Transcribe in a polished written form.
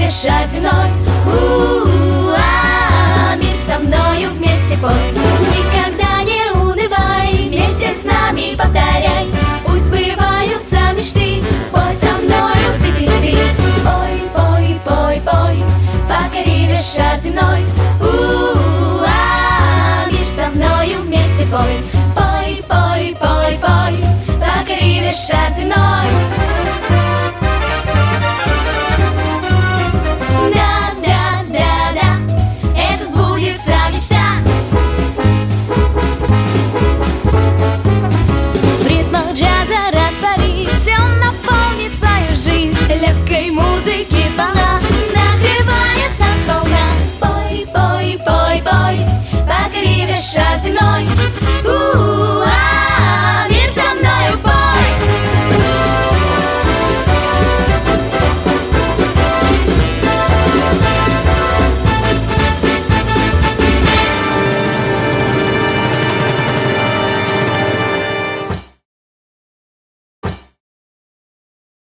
весь шар земной. Мир со мною вместе пой. Никогда не унывай, вместе с нами повторяй. Пусть сбываются мечты, пой со мною ты. Пой, пой, пой, пой, покори весь шар земной. Мир со мною вместе пой. Пой, пой, пой, пой, покори весь шар земной. Легкой музыки волна нагревает нас волна. Пой, пой, пой, пой, покори весь шар земной.